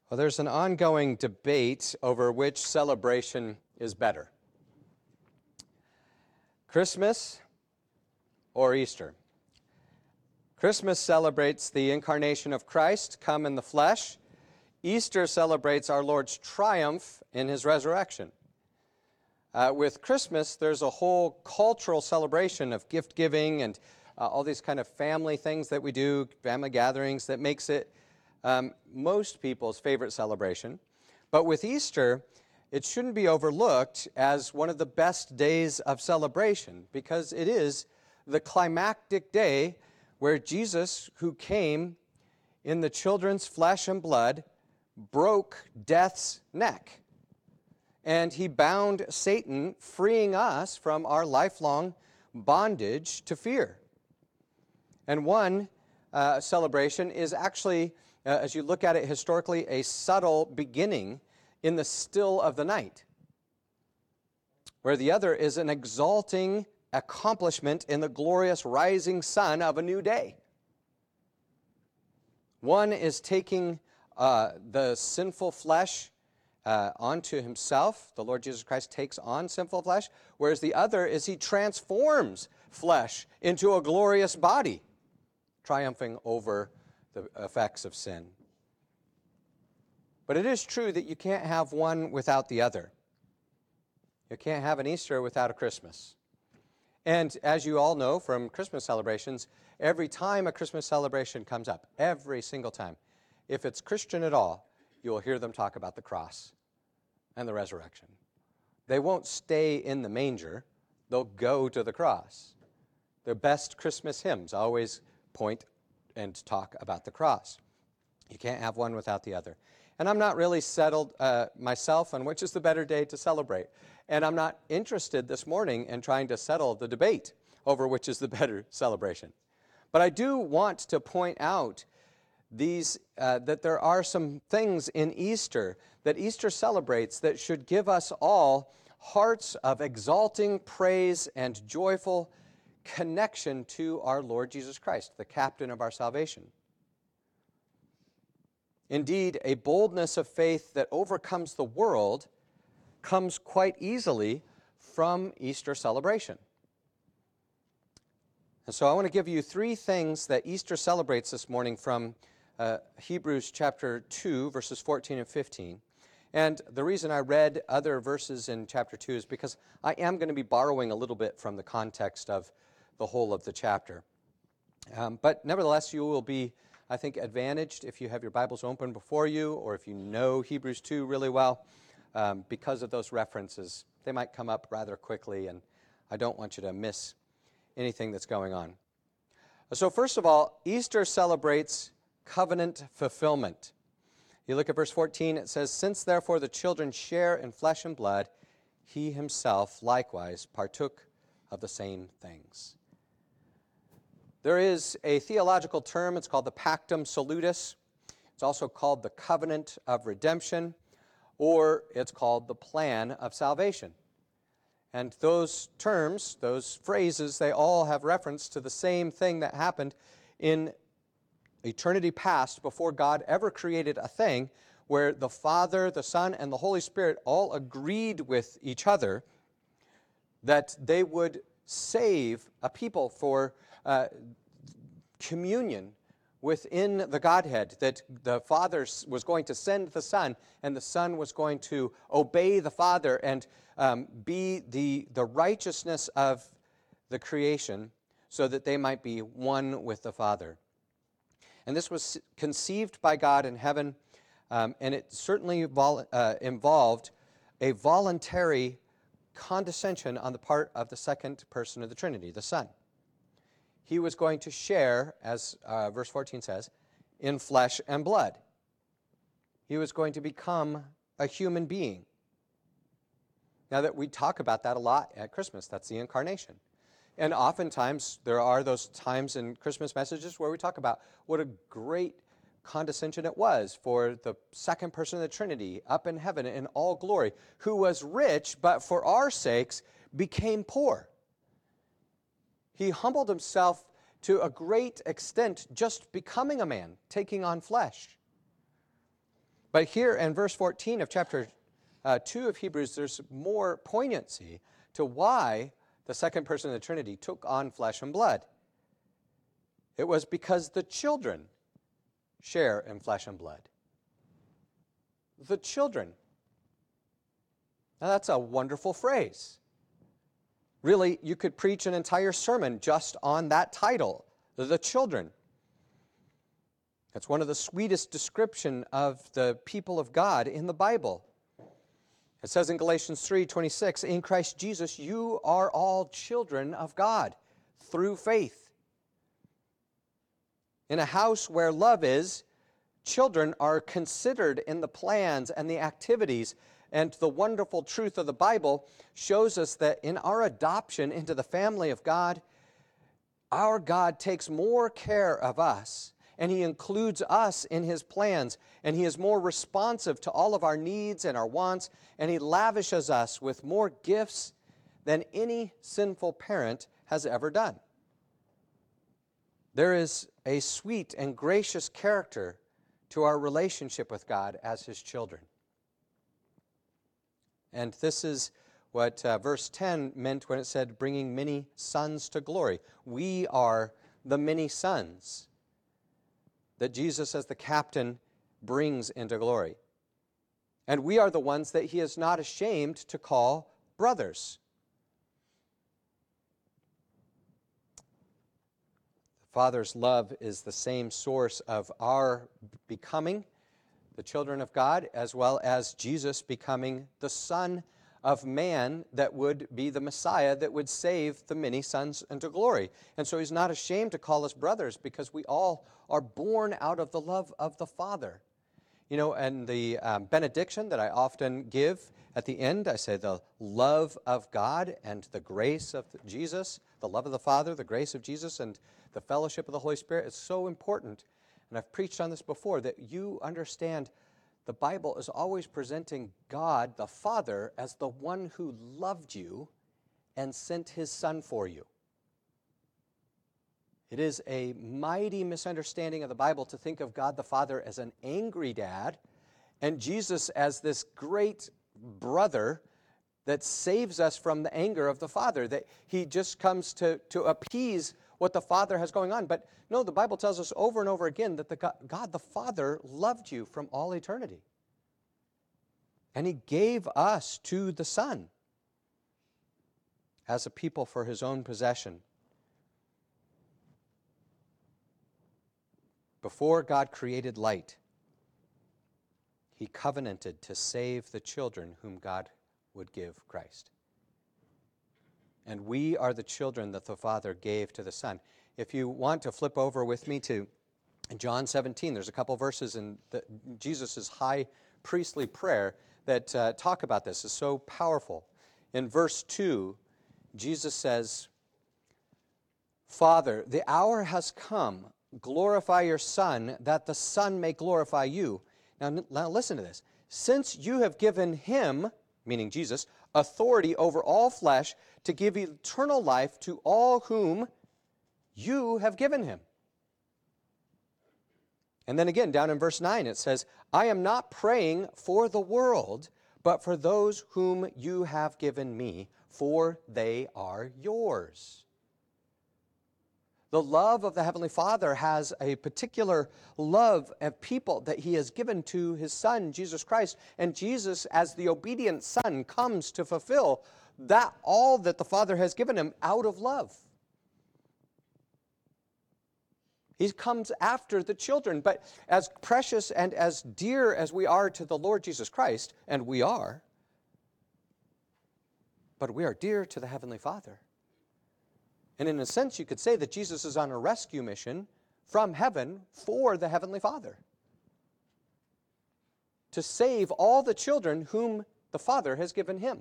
Well, there's an ongoing debate over which celebration is better, Christmas or Easter. Christmas celebrates the incarnation of Christ, come in the flesh. Easter celebrates our Lord's triumph in his resurrection. With Christmas, there's a whole cultural celebration of gift giving and all these kind of family things that we do, family gatherings, that makes it most people's favorite celebration. But with Easter, it shouldn't be overlooked as one of the best days of celebration because it is the climactic day where Jesus, who came in the children's flesh and blood, broke death's neck. And he bound Satan, freeing us from our lifelong bondage to fear. And one celebration is actually, as you look at it historically, a subtle beginning in the still of the night, where the other is an exalting accomplishment in the glorious rising sun of a new day. One is taking the sinful flesh onto himself. The Lord Jesus Christ takes on sinful flesh, whereas the other is he transforms flesh into a glorious body, triumphing over the effects of sin. But it is true that you can't have one without the other. You can't have an Easter without a Christmas. And as you all know from Christmas celebrations, every time a Christmas celebration comes up, every single time, if it's Christian at all, you will hear them talk about the cross and the resurrection. They won't stay in the manger. They'll go to the cross. Their best Christmas hymns always point and talk about the cross. You can't have one without the other. And I'm not really settled myself on which is the better day to celebrate. And I'm not interested this morning in trying to settle the debate over which is the better celebration. But I do want to point out that there are some things in Easter that Easter celebrates that should give us all hearts of exalting praise and joyful connection to our Lord Jesus Christ, the captain of our salvation. Indeed, a boldness of faith that overcomes the world comes quite easily from Easter celebration. And so I want to give you three things that Easter celebrates this morning from Hebrews chapter 2, verses 14 and 15. And the reason I read other verses in chapter 2 is because I am going to be borrowing a little bit from the context of the whole of the chapter. But nevertheless, you will be, I think, advantaged if you have your Bibles open before you or if you know Hebrews 2 really well. Because of those references, they might come up rather quickly, and I don't want you to miss anything that's going on. So first of all, Easter celebrates covenant fulfillment. You look at verse 14, it says, "Since therefore the children share in flesh and blood, he himself likewise partook of the same things." There is a theological term, it's called the Pactum Salutis. It's also called the covenant of redemption, or it's called the plan of salvation. And those terms, those phrases, they all have reference to the same thing that happened in eternity past before God ever created a thing, where the Father, the Son, and the Holy Spirit all agreed with each other that they would save a people for communion within the Godhead, that the Father was going to send the Son, and the Son was going to obey the Father and be the righteousness of the creation so that they might be one with the Father. And this was conceived by God in heaven, and it certainly involved a voluntary condescension on the part of the second person of the Trinity, the Son. He was going to share, as verse 14 says, in flesh and blood. He was going to become a human being. Now that we talk about that a lot at Christmas, that's the incarnation. And oftentimes there are those times in Christmas messages where we talk about what a great condescension it was for the second person of the Trinity up in heaven in all glory, who was rich, but for our sakes became poor. He humbled himself to a great extent, just becoming a man, taking on flesh. But here in verse 14 of chapter 2 of Hebrews, there's more poignancy to why the second person of the Trinity took on flesh and blood. It was because the children share in flesh and blood. The children. Now that's a wonderful phrase. Really, you could preach an entire sermon just on that title, the children. That's one of the sweetest description of the people of God in the Bible. It says in Galatians 3:26, in Christ Jesus, you are all children of God through faith. In a house where love is, children are considered in the plans and the activities, and the wonderful truth of the Bible shows us that in our adoption into the family of God, our God takes more care of us, and He includes us in His plans, and He is more responsive to all of our needs and our wants, and He lavishes us with more gifts than any sinful parent has ever done. There is a sweet and gracious character to our relationship with God as His children. And this is what verse 10 meant when it said, bringing many sons to glory. We are the many sons that Jesus as the captain brings into glory. And we are the ones that He is not ashamed to call brothers. The Father's love is the same source of our becoming the children of God, as well as Jesus becoming the Son of Man that would be the Messiah that would save the many sons into glory. And so He's not ashamed to call us brothers because we all are born out of the love of the Father. You know, and the benediction that I often give at the end, I say the love of God and the grace of Jesus, the love of the Father, the grace of Jesus, and the fellowship of the Holy Spirit is so important. And I've preached on this before, that you understand the Bible is always presenting God, the Father, as the one who loved you and sent His Son for you. It is a mighty misunderstanding of the Bible to think of God the Father as an angry dad and Jesus as this great brother that saves us from the anger of the Father, that He just comes to appease what the Father has going on. But no, the Bible tells us over and over again that God the Father loved you from all eternity. And He gave us to the Son as a people for His own possession. Before God created light, He covenanted to save the children whom God would give Christ. And we are the children that the Father gave to the Son. If you want to flip over with me to John 17, there's a couple verses in Jesus' high priestly prayer that talk about this. It's so powerful. In verse 2, Jesus says, Father, the hour has come. Glorify your Son, that the Son may glorify you. Now listen to this. Since you have given Him, meaning Jesus, authority over all flesh to give eternal life to all whom you have given Him. And then again, down in verse 9, it says, I am not praying for the world, but for those whom you have given me, for they are yours. The love of the Heavenly Father has a particular love of people that He has given to His Son, Jesus Christ. And Jesus, as the obedient Son, comes to fulfill that all that the Father has given Him out of love. He comes after the children. But as precious and as dear as we are to the Lord Jesus Christ, and we are, but we are dear to the Heavenly Father. And in a sense, you could say that Jesus is on a rescue mission from heaven for the Heavenly Father, to save all the children whom the Father has given Him.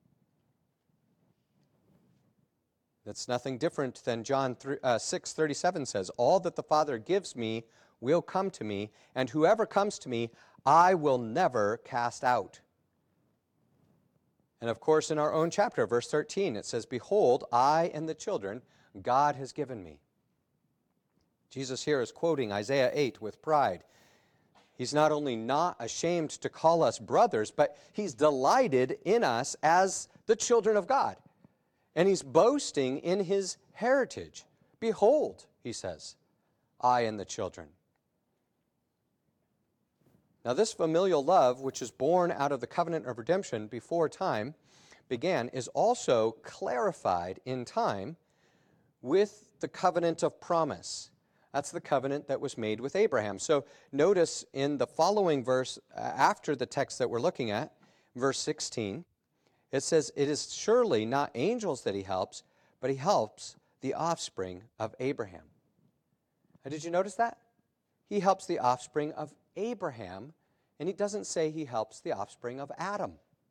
That's nothing different than John 6:37 says, all that the Father gives me will come to me, and whoever comes to me, I will never cast out. And of course, in our own chapter, verse 13, it says, behold, I and the children God has given me. Jesus here is quoting Isaiah 8 with pride. He's not only not ashamed to call us brothers, but he's delighted in us as the children of God. And he's boasting in his heritage. Behold, he says, I and the children. Now this familial love, which is born out of the covenant of redemption before time began, is also clarified in time with the covenant of promise. That's the covenant that was made with Abraham. So notice in the following verse, after the text that we're looking at, verse 16, it says, it is surely not angels that he helps, but he helps the offspring of Abraham. Now, did you notice that? He helps the offspring of Abraham, and he doesn't say he helps the offspring of Adam.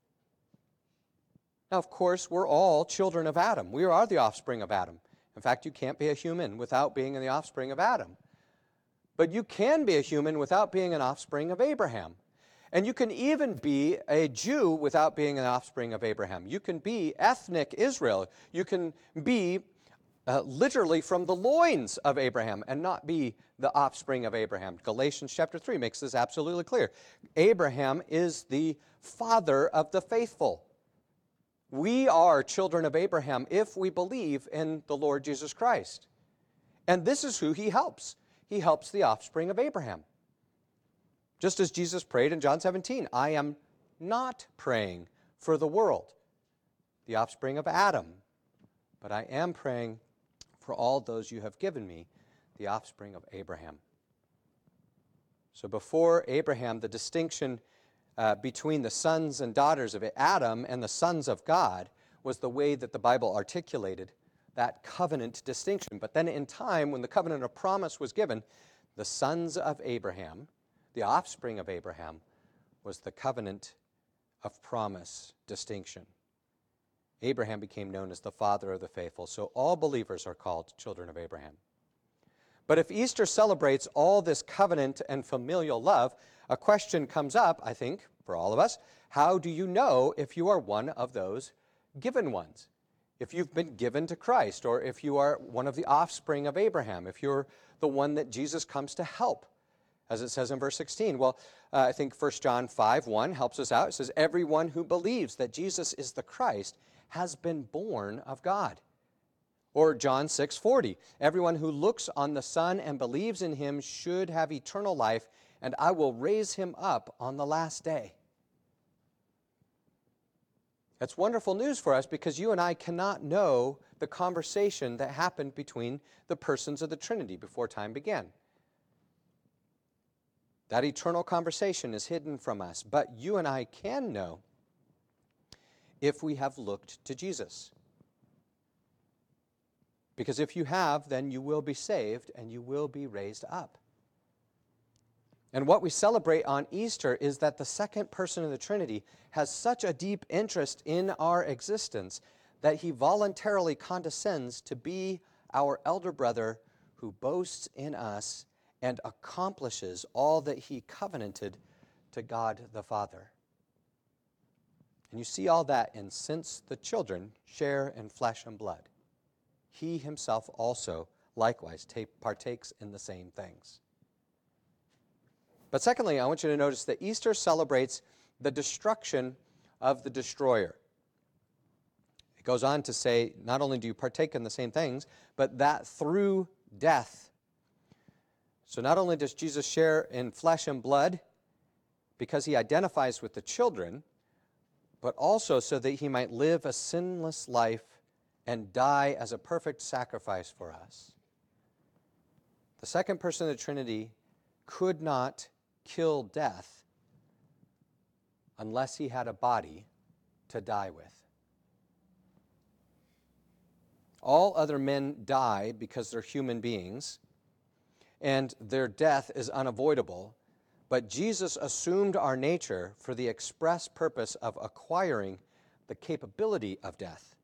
Now, of course, we're all children of Adam. We are the offspring of Adam. In fact, you can't be a human without being the offspring of Adam. But you can be a human without being an offspring of Abraham. And you can even be a Jew without being an offspring of Abraham. You can be ethnic Israel. You can be literally from the loins of Abraham and not be the offspring of Abraham. Galatians chapter 3 makes this absolutely clear. Abraham is the father of the faithful. We are children of Abraham if we believe in the Lord Jesus Christ. And this is who he helps. He helps the offspring of Abraham. Just as Jesus prayed in John 17, I am not praying for the world, the offspring of Adam, but I am praying for all those you have given me, the offspring of Abraham. So before Abraham, the distinction between the sons and daughters of Adam and the sons of God was the way that the Bible articulated that covenant distinction. But then in time, when the covenant of promise was given, the sons of Abraham, the offspring of Abraham, was the covenant of promise distinction. Abraham became known as the father of the faithful, so all believers are called children of Abraham. But if Easter celebrates all this covenant and familial love, a question comes up, I think, for all of us. How do you know if you are one of those given ones? If you've been given to Christ, or if you are one of the offspring of Abraham, if you're the one that Jesus comes to help, as it says in verse 16. Well, I think 1 John 5:1 helps us out. It says, everyone who believes that Jesus is the Christ has been born of God. Or John 6:40, everyone who looks on the Son and believes in him should have eternal life, and I will raise him up on the last day. That's wonderful news for us because you and I cannot know the conversation that happened between the persons of the Trinity before time began. That eternal conversation is hidden from us, but you and I can know if we have looked to Jesus. Because if you have, then you will be saved and you will be raised up. And what we celebrate on Easter is that the second person of the Trinity has such a deep interest in our existence that he voluntarily condescends to be our elder brother who boasts in us and accomplishes all that he covenanted to God the Father. And you see all that in since the children share in flesh and blood, he himself also likewise partakes in the same things. But secondly, I want you to notice that Easter celebrates the destruction of the destroyer. It goes on to say, not only do you partake in the same things, but that through death. So not only does Jesus share in flesh and blood because he identifies with the children, but also so that he might live a sinless life and die as a perfect sacrifice for us. The second person of the Trinity could not kill death unless he had a body to die with. All other men die because they're human beings, and their death is unavoidable, but Jesus assumed our nature for the express purpose of acquiring the capability of death.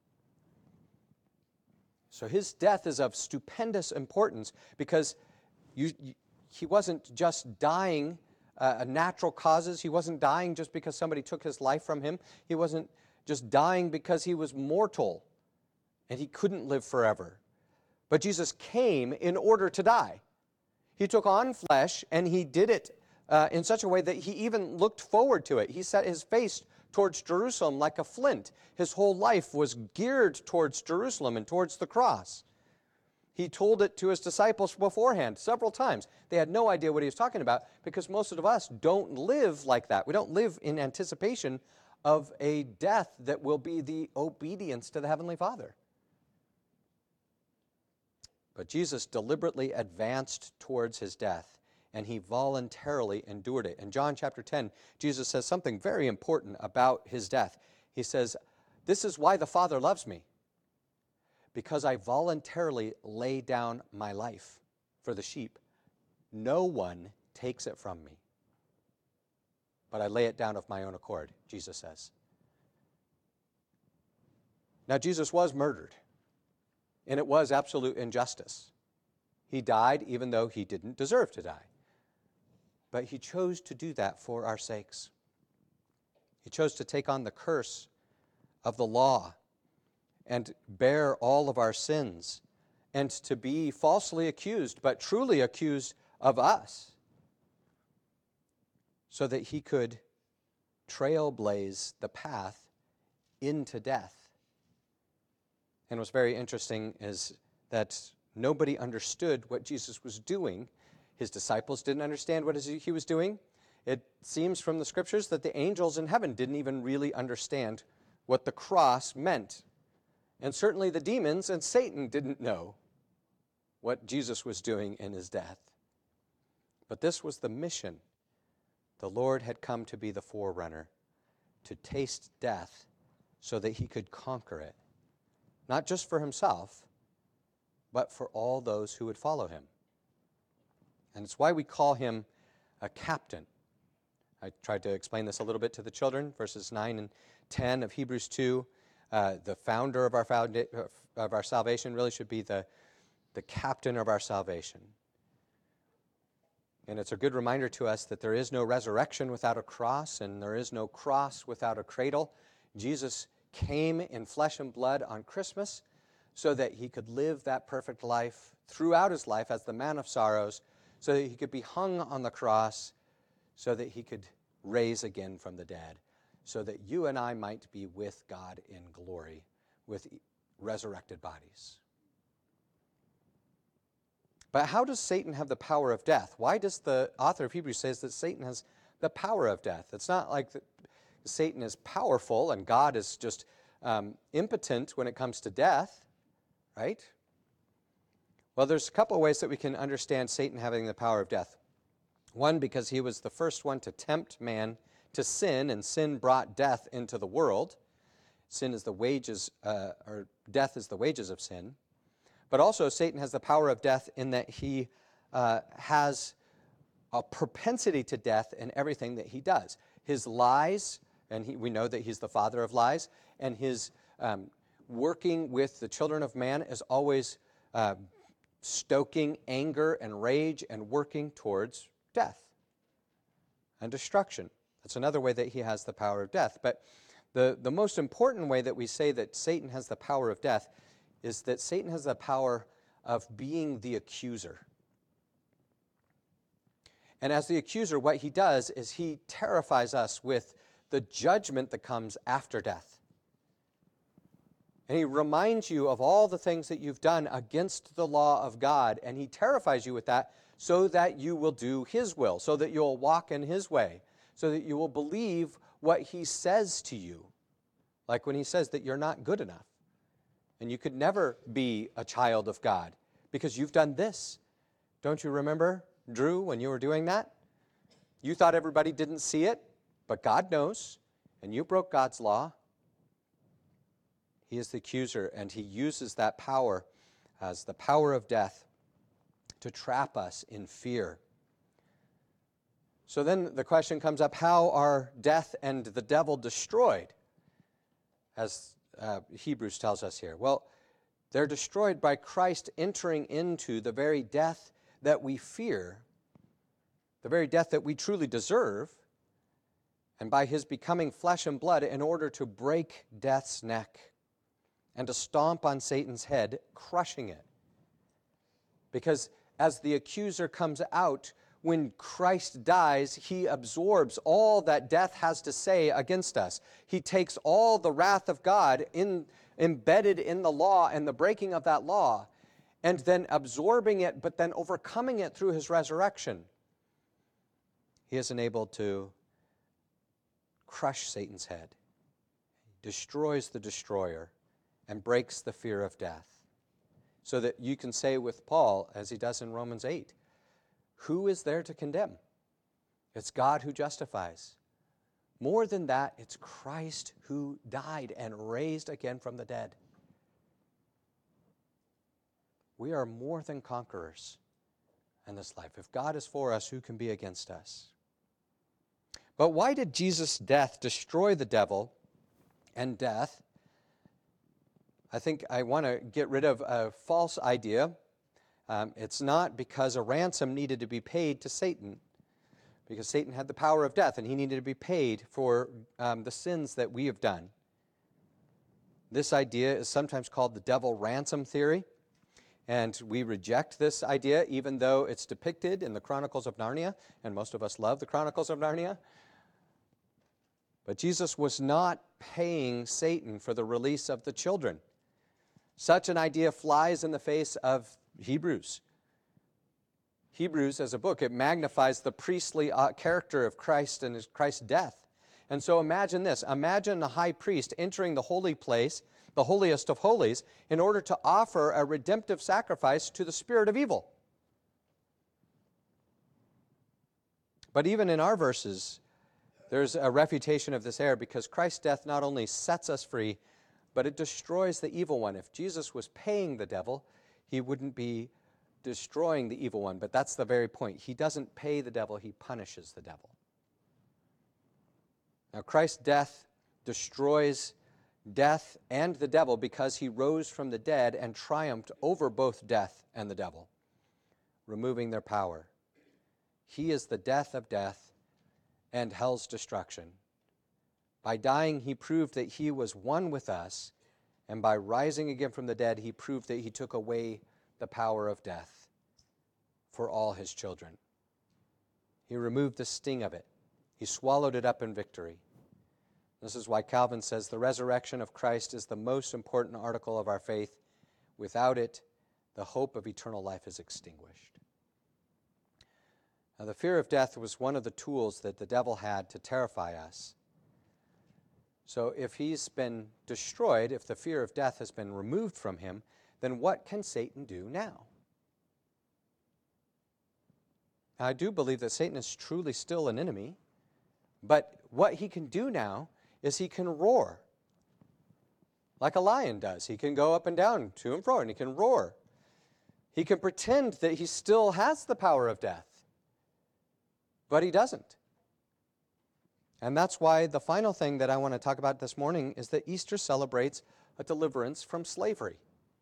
So his death is of stupendous importance because he wasn't just dying natural causes. He wasn't dying just because somebody took his life from him. He wasn't just dying because he was mortal and he couldn't live forever. But Jesus came in order to die. He took on flesh and he did it in such a way that he even looked forward to it. He set his face towards Jerusalem like a flint. His whole life was geared towards Jerusalem and towards the cross. He told it to his disciples beforehand several times. They had no idea what he was talking about because most of us don't live like that. We don't live in anticipation of a death that will be the obedience to the Heavenly Father. But Jesus deliberately advanced towards his death, and he voluntarily endured it. In John chapter 10, Jesus says something very important about his death. He says, "This is why the Father loves me, because I voluntarily lay down my life for the sheep. No one takes it from me, but I lay it down of my own accord," Jesus says. Now, Jesus was murdered, and it was absolute injustice. He died even though he didn't deserve to die. But he chose to do that for our sakes. He chose to take on the curse of the law and bear all of our sins, and to be falsely accused, but truly accused of us, so that he could trailblaze the path into death. And what's very interesting is that nobody understood what Jesus was doing. His disciples didn't understand what he was doing. It seems from the scriptures that the angels in heaven didn't even really understand what the cross meant. And certainly the demons and Satan didn't know what Jesus was doing in his death. But this was the mission. The Lord had come to be the forerunner, to taste death so that he could conquer it, not just for himself, but for all those who would follow him. And it's why we call him a captain. I tried to explain this a little bit to the children, verses 9 and 10 of Hebrews 2. The founder of our salvation really should be the captain of our salvation. And it's a good reminder to us that there is no resurrection without a cross, and there is no cross without a cradle. Jesus came in flesh and blood on Christmas so that he could live that perfect life throughout his life as the man of sorrows, so that he could be hung on the cross, so that he could raise again from the dead, so that you and I might be with God in glory with resurrected bodies. But how does Satan have the power of death? Why does the author of Hebrews say that Satan has the power of death? It's not like Satan is powerful and God is just impotent when it comes to death, right? Well, there's a couple of ways that we can understand Satan having the power of death. One, because he was the first one to tempt man to sin, and sin brought death into the world. Sin is the wages, or death is the wages of sin. But also, Satan has the power of death in that he has a propensity to death in everything that he does. His lies, and we know that he's the father of lies, and his working with the children of man is always stoking anger and rage and working towards death and destruction. That's another way that he has the power of death. But the most important way that we say that Satan has the power of death is that Satan has the power of being the accuser. And as the accuser, what he does is he terrifies us with the judgment that comes after death. And he reminds you of all the things that you've done against the law of God, and he terrifies you with that so that you will do his will, so that you'll walk in his way, so that you will believe what he says to you. Like when he says that you're not good enough, and you could never be a child of God because you've done this. Don't you remember, Drew, when you were doing that? You thought everybody didn't see it, but God knows, and you broke God's law. He is the accuser, and he uses that power as the power of death to trap us in fear. So then the question comes up, how are death and the devil destroyed? As Hebrews tells us here. Well, they're destroyed by Christ entering into the very death that we fear, the very death that we truly deserve, and by his becoming flesh and blood in order to break death's neck and to stomp on Satan's head, crushing it. Because as the accuser comes out, when Christ dies, he absorbs all that death has to say against us. He takes all the wrath of God embedded in the law and the breaking of that law, and then absorbing it, but then overcoming it through his resurrection. He is enabled to crush Satan's head, destroys the destroyer, and breaks the fear of death. So that you can say with Paul, as he does in Romans 8, who is there to condemn? It's God who justifies. More than that, it's Christ who died and raised again from the dead. We are more than conquerors in this life. If God is for us, who can be against us? But why did Jesus' death destroy the devil and death? I think I want to get rid of a false idea. It's not because a ransom needed to be paid to Satan, because Satan had the power of death and he needed to be paid for the sins that we have done. This idea is sometimes called the devil ransom theory, and we reject this idea even though it's depicted in the Chronicles of Narnia, and most of us love the Chronicles of Narnia. But Jesus was not paying Satan for the release of the children. Such an idea flies in the face of Hebrews. Hebrews, as a book, it magnifies the priestly character of Christ and Christ's death. And so imagine this. Imagine the high priest entering the holy place, the holiest of holies, in order to offer a redemptive sacrifice to the spirit of evil. But even in our verses, there's a refutation of this error, because Christ's death not only sets us free, but it destroys the evil one. If Jesus was paying the devil, he wouldn't be destroying the evil one. But that's the very point. He doesn't pay the devil, he punishes the devil. Now, Christ's death destroys death and the devil because he rose from the dead and triumphed over both death and the devil, removing their power. He is the death of death and hell's destruction. By dying, he proved that he was one with us, and by rising again from the dead, he proved that he took away the power of death for all his children. He removed the sting of it. He swallowed it up in victory. This is why Calvin says the resurrection of Christ is the most important article of our faith. Without it, the hope of eternal life is extinguished. Now, the fear of death was one of the tools that the devil had to terrify us. So if he's been destroyed, if the fear of death has been removed from him, then what can Satan do now? Now, I do believe that Satan is truly still an enemy, but what he can do now is he can roar like a lion does. He can go up and down, to and fro, and he can roar. He can pretend that he still has the power of death, but he doesn't. And that's why the final thing that I want to talk about this morning is that Easter celebrates a deliverance from slavery.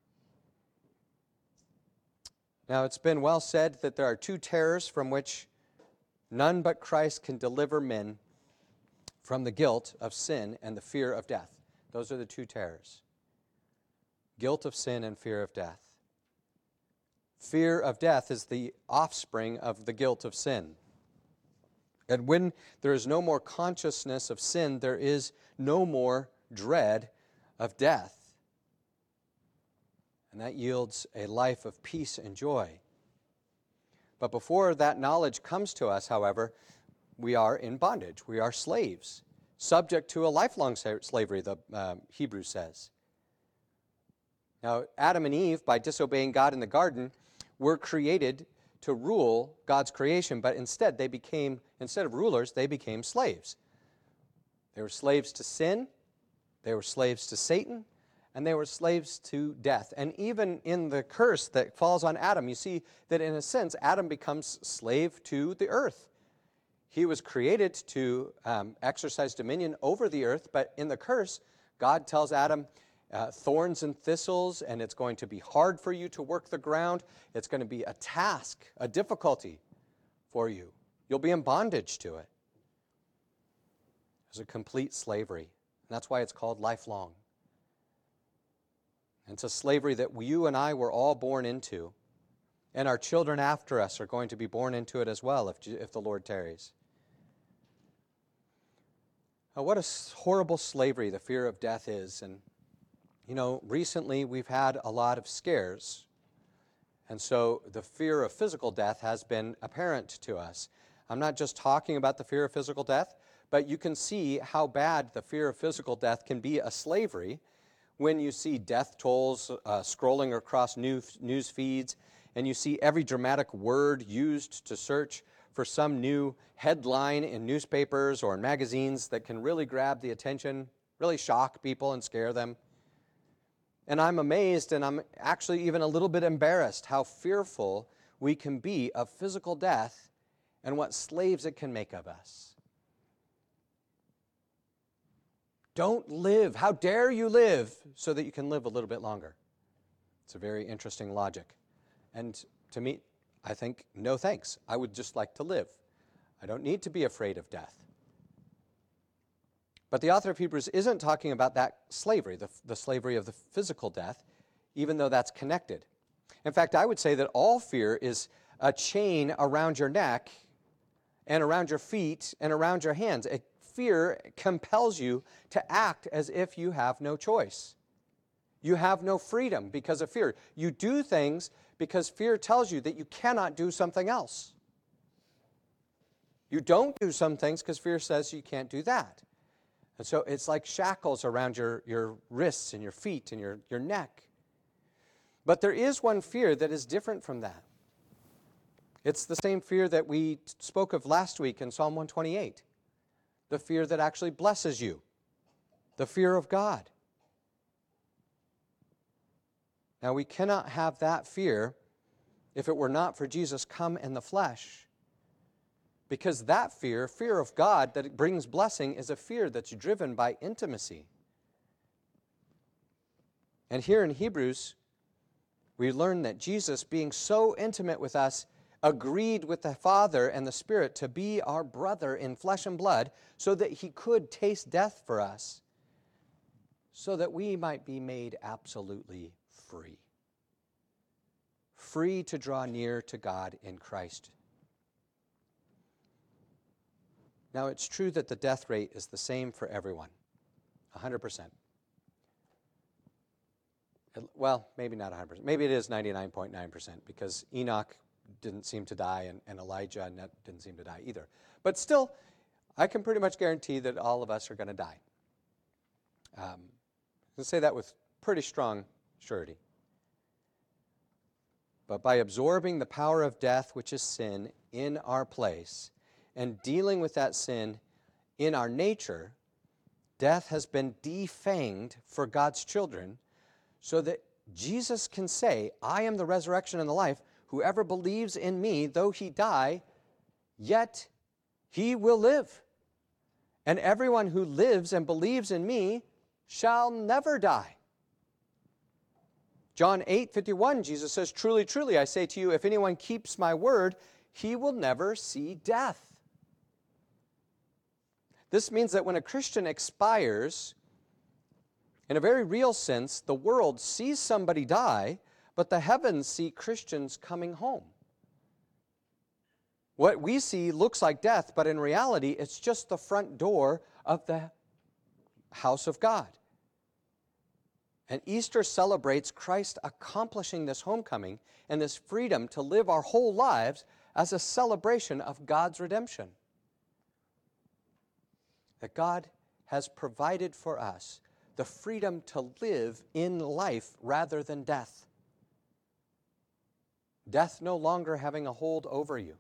Now, it's been well said that there are two terrors from which none but Christ can deliver men from the guilt of sin and the fear of death. Those are the two terrors. Guilt of sin and fear of death. Fear of death is the offspring of the guilt of sin. And when there is no more consciousness of sin, there is no more dread of death. And that yields a life of peace and joy. But before that knowledge comes to us, however, we are in bondage. We are slaves, subject to a lifelong slavery, the Hebrews says. Now, Adam and Eve, by disobeying God in the garden, were created to rule God's creation, but instead of rulers, they became slaves. They were slaves to sin, they were slaves to Satan, and they were slaves to death. And even in the curse that falls on Adam, you see that in a sense, Adam becomes slave to the earth. He was created to exercise dominion over the earth, but in the curse, God tells Adam, thorns and thistles, and it's going to be hard for you to work the ground. It's going to be a task, a difficulty for you. You'll be in bondage to it. It's a complete slavery. And that's why it's called lifelong. And it's a slavery that you and I were all born into. And our children after us are going to be born into it as well if the Lord tarries. What a horrible slavery the fear of death is. And, recently we've had a lot of scares. And so the fear of physical death has been apparent to us. I'm not just talking about the fear of physical death, but you can see how bad the fear of physical death can be a slavery when you see death tolls scrolling across news feeds, and you see every dramatic word used to search for some new headline in newspapers or in magazines that can really grab the attention, really shock people and scare them. And I'm amazed, and I'm actually even a little bit embarrassed how fearful we can be of physical death and what slaves it can make of us. Don't live. How dare you live so that you can live a little bit longer? It's a very interesting logic. And to me, I think, no thanks. I would just like to live. I don't need to be afraid of death. But the author of Hebrews isn't talking about that slavery, the slavery of the physical death, even though that's connected. In fact, I would say that all fear is a chain around your neck and around your feet and around your hands. Fear compels you to act as if you have no choice. You have no freedom because of fear. You do things because fear tells you that you cannot do something else. You don't do some things because fear says you can't do that. And so it's like shackles around your wrists and your feet and your neck. But there is one fear that is different from that. It's the same fear that we spoke of last week in Psalm 128. The fear that actually blesses you. The fear of God. Now, we cannot have that fear if it were not for Jesus come in the flesh. Because that fear of God that brings blessing, is a fear that's driven by intimacy. And here in Hebrews, we learn that Jesus, being so intimate with us, agreed with the Father and the Spirit to be our brother in flesh and blood so that he could taste death for us, so that we might be made absolutely free. Free to draw near to God in Christ. Now, it's true that the death rate is the same for everyone, 100%. Well, maybe not 100%. Maybe it is 99.9%, because Enoch didn't seem to die, and Elijah didn't seem to die either. But still, I can pretty much guarantee that all of us are going to die. I can say that with pretty strong surety. But by absorbing the power of death, which is sin, in our place, and dealing with that sin in our nature, death has been defanged for God's children, so that Jesus can say, I am the resurrection and the life. Whoever believes in me, though he die, yet he will live. And everyone who lives and believes in me shall never die. John 8:51, Jesus says, truly, truly, I say to you, if anyone keeps my word, he will never see death. This means that when a Christian expires, in a very real sense, the world sees somebody die, but the heavens see Christians coming home. What we see looks like death, but in reality, it's just the front door of the house of God. And Easter celebrates Christ accomplishing this homecoming and this freedom to live our whole lives as a celebration of God's redemption. That God has provided for us the freedom to live in life rather than death. Death no longer having a hold over you.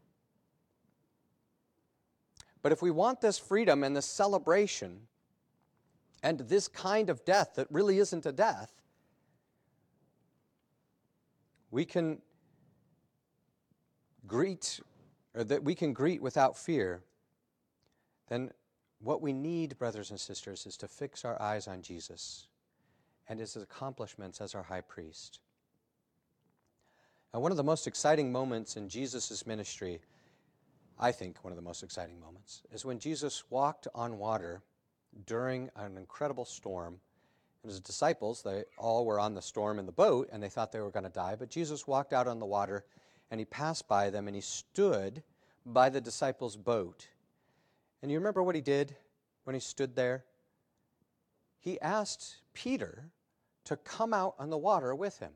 But if we want this freedom and this celebration and this kind of death that really isn't a death, we can greet without fear, then what we need, brothers and sisters, is to fix our eyes on Jesus and his accomplishments as our high priest. Now, one of the most exciting moments in Jesus' ministry, I think one of the most exciting moments, is when Jesus walked on water during an incredible storm. And his disciples, they all were on the storm in the boat, and they thought they were going to die. But Jesus walked out on the water, and he passed by them, and he stood by the disciples' boat. And you remember what he did when he stood there? He asked Peter to come out on the water with him.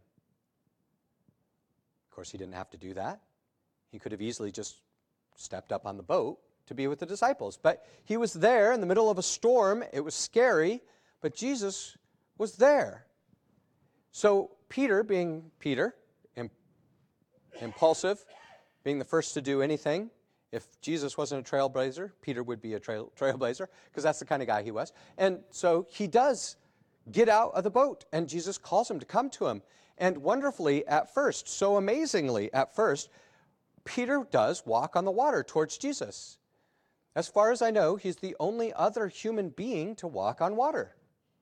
Of course, he didn't have to do that. He could have easily just stepped up on the boat to be with the disciples. But he was there in the middle of a storm. It was scary, but Jesus was there. So Peter, being Peter, impulsive, being the first to do anything. If Jesus wasn't a trailblazer, Peter would be a trailblazer, because that's the kind of guy he was. And so he does get out of the boat, and Jesus calls him to come to him. And wonderfully at first, so amazingly at first, Peter does walk on the water towards Jesus. As far as I know, he's the only other human being to walk on water.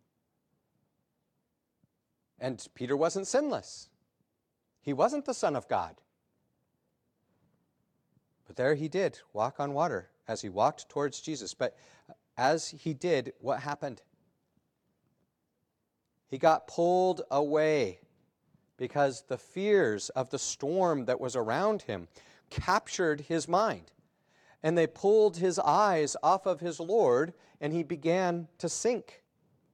And Peter wasn't sinless. He wasn't the Son of God. But there he did, walk on water as he walked towards Jesus. But as he did, what happened? He got pulled away because the fears of the storm that was around him captured his mind. And they pulled his eyes off of his Lord, and he began to sink.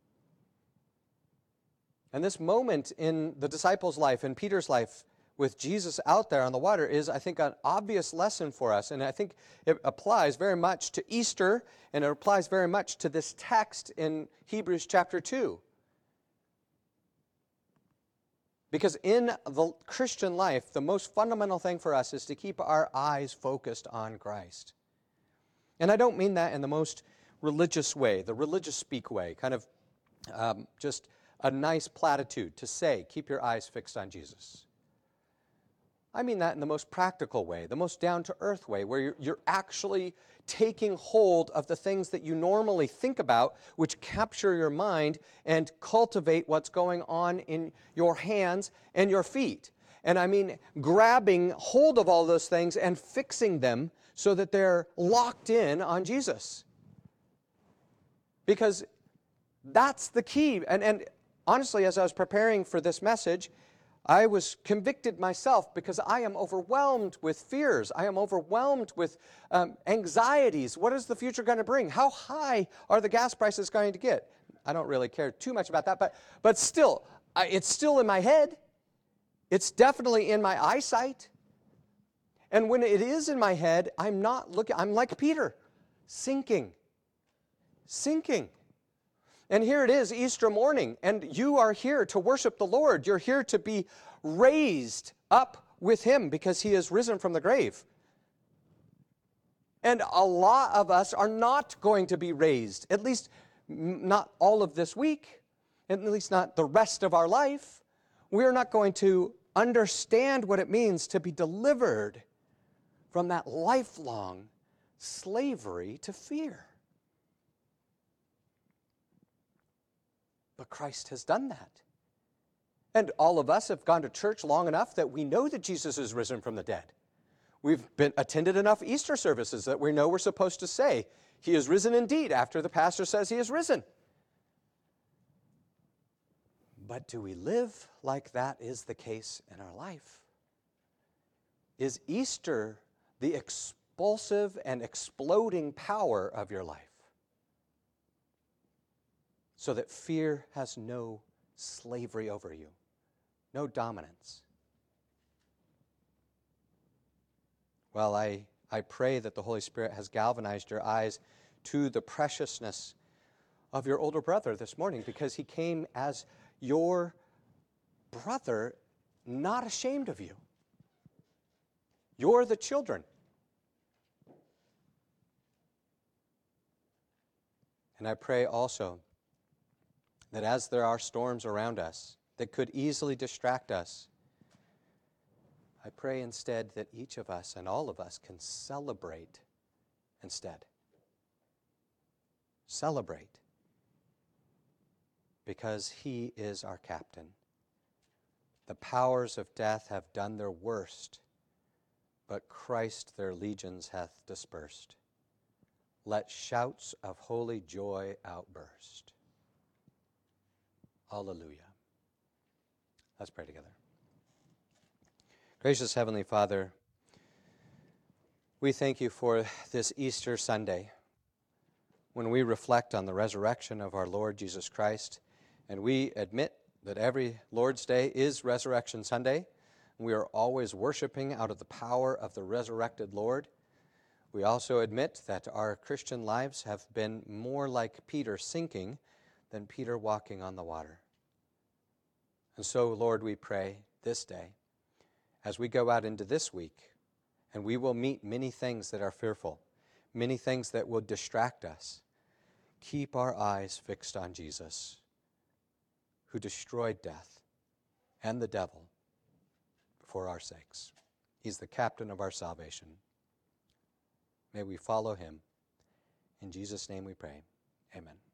And this moment in the disciples' life, in Peter's life, with Jesus out there on the water is, I think, an obvious lesson for us. And I think it applies very much to Easter, and it applies very much to this text in Hebrews chapter 2. Because in the Christian life, the most fundamental thing for us is to keep our eyes focused on Christ. And I don't mean that in the most religious way, the religious speak way, kind of just a nice platitude to say, keep your eyes fixed on Jesus. I mean that in the most practical way, the most down-to-earth way, where you're actually taking hold of the things that you normally think about, which capture your mind and cultivate what's going on in your hands and your feet. And I mean grabbing hold of all those things and fixing them so that they're locked in on Jesus. Because that's the key. And honestly, as I was preparing for this message, I was convicted myself because I am overwhelmed with fears. I am overwhelmed with anxieties. What is the future going to bring? How high are the gas prices going to get? I don't really care too much about that, but still, it's still in my head. It's definitely in my eyesight. And when it is in my head, I'm not looking, I'm like Peter, sinking. And here it is, Easter morning, and you are here to worship the Lord. You're here to be raised up with Him because He is risen from the grave. And a lot of us are not going to be raised, at least not all of this week, at least not the rest of our life. We're not going to understand what it means to be delivered from that lifelong slavery to fear. But Christ has done that. And all of us have gone to church long enough that we know that Jesus is risen from the dead. We've attended enough Easter services that we know we're supposed to say, He is risen indeed, after the pastor says He is risen. But do we live like that is the case in our life? Is Easter the expulsive and exploding power of your life? So that fear has no slavery over you, no dominance. Well, I pray that the Holy Spirit has galvanized your eyes to the preciousness of your older brother this morning, because he came as your brother, not ashamed of you. You're the children. And I pray also that as there are storms around us that could easily distract us, I pray instead that each of us and all of us can celebrate instead. Celebrate. Because He is our captain. The powers of death have done their worst, but Christ their legions hath dispersed. Let shouts of holy joy outburst. Alleluia. Let's pray together. Gracious Heavenly Father, we thank you for this Easter Sunday when we reflect on the resurrection of our Lord Jesus Christ, and we admit that every Lord's Day is Resurrection Sunday. We are always worshiping out of the power of the resurrected Lord. We also admit that our Christian lives have been more like Peter sinking than Peter walking on the water. And so, Lord, we pray this day, as we go out into this week, and we will meet many things that are fearful, many things that will distract us, keep our eyes fixed on Jesus, who destroyed death and the devil for our sakes. He's the captain of our salvation. May we follow him. In Jesus' name we pray. Amen.